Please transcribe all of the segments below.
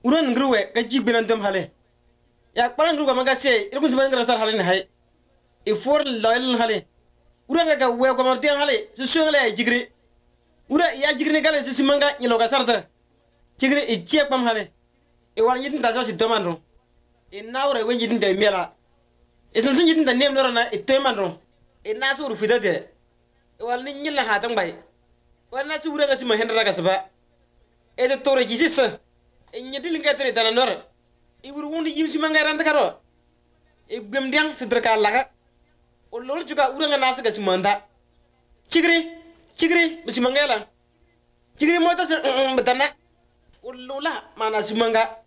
uran ngruwe ka jigbenan dom hale ya kpara ngruwe manga se irkun jiban ngra sar hale ne hay e for loyal hale uran ga we ko mar tiang hale su su hale jigri ura ya jigri ne kale su manga nyilo ga sarta jigri e che pam hale e wal yitin da so si domandro e nawre wen yitin da mela e sun sun yitin da nem norana e toymandro e nasuru fidade e wal ni nyilla hatan bay wal nasu ura ga si mahendra ga saba e de tore jisisa e nyedil ngatere dana nor e wur wundi yimsi manga randa karo e gem diang sidrka laga o lol juga ura nga nasu ga si manda chigri bisi mangela chigri mota se betana o lola mana si manga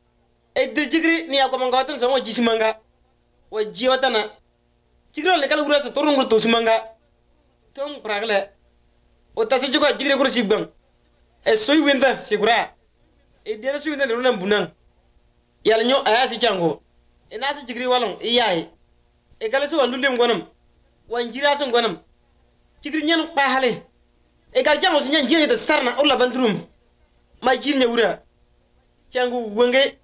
e dir chigri ni ako manga watan so mo jisi manga o jiwatana chigri le kala ura se torun ngurto si manga tom pragle o tasi juga chigri kur si bang e soy wenda sigura e dela suy wenda runa bunang yalla nyo aya si chango e nasi chigri walong e yayi e kala so wandu lem gonam wanjira so gonam chigri nyen pa hale e gal jango so nyen jiri de sarna ulla bandrum ma jirnya ura chango wenge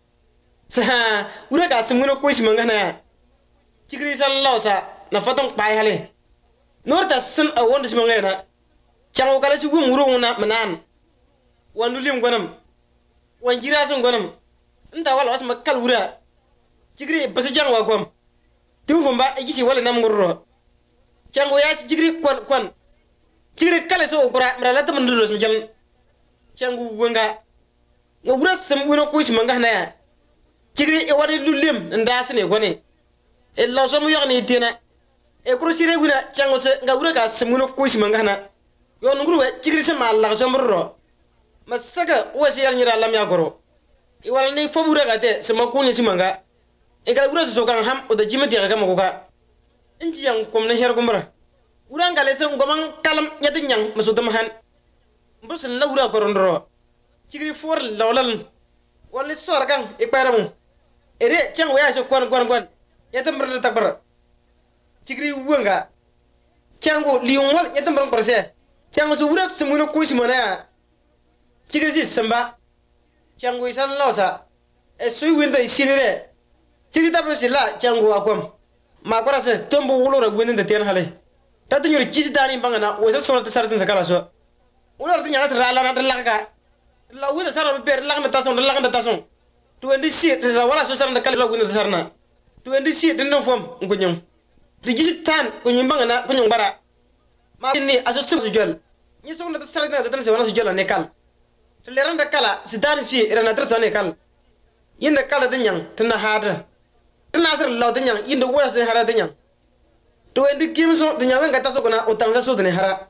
sa ura ka sumuno ko simanga na chigri sallallahu sa na fatong pa hale norta sun a wonda simanga na chango kala su gum wuro na manan wandu lim gonam wanjira so gonam nda wala wasma kal wura chigri basa jangwa kom tum fomba e gisi wala nam ngorro chango ya jigri kon jigri kala so gura mara lata manduro sum jal chango wonga ngura sam wono ko simanga na ya jigri e wadi lulim nda sene gone e law so mu yogni tena e kro sire guna chango se ngura ka samuno ko simanga na yo ngurwe jigri sama Allah so murro masaka wasi yal nyira lam ya goro e wala ni fobura ga te sama ko ni simanga e kala gura so kan ham o da jimati ga kama ko ka inji yang kom na her gumbara urang gale se ngomang kalam nyati nyang masudam han mbusun la ura korondro jigri for lawlal wala sor kan e param ere chang waya so kon yatam ber takbar jigri wonga chango liungwal yatam ber perse chango so ura semuno ko simana jigri si samba chango isan losa e sui winda isinire jigri tapo sila chango akom ma korase tombo wulora gwenen ten hale tatu nyori chisi dani bangana wesa sorata sartin sakala so ulor tinya ngat rala na dalaka la wida sara ber lakna tason to endi si wala so sarna kala gwenen sarna to endi si den fom ngunyum di jisi tan ngunyum bangana ngunyum bara ma ni aso sim su jol ni so na sarna da tan se wana su jol ne kal to leranda kala si dani si rana trasa ne kal yinda kala dinyang tana hada tana sar law dinyang yinda wasa hara dinyang to endi kimso dinyang nga taso kona utangsa so dene hara